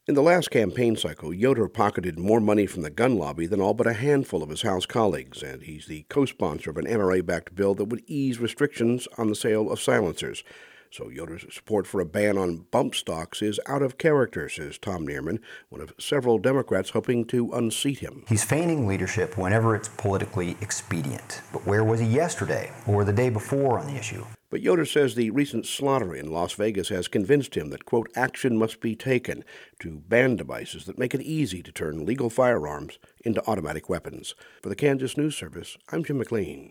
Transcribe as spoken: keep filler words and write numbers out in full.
In the last campaign cycle, Yoder pocketed more money from the gun lobby than all but a handful of his House colleagues, and he's the co-sponsor of an N R A-backed bill that would ease restrictions on the sale of silencers. So Yoder's support for a ban on bump stocks is out of character, says Tom Nierman, one of several Democrats hoping to unseat him. He's feigning leadership whenever it's politically expedient. But where was he yesterday or the day before on the issue? But Yoder says the recent slaughter in Las Vegas has convinced him that, quote, action must be taken to ban devices that make it easy to turn legal firearms into automatic weapons. For the Kansas News Service, I'm Jim McLean.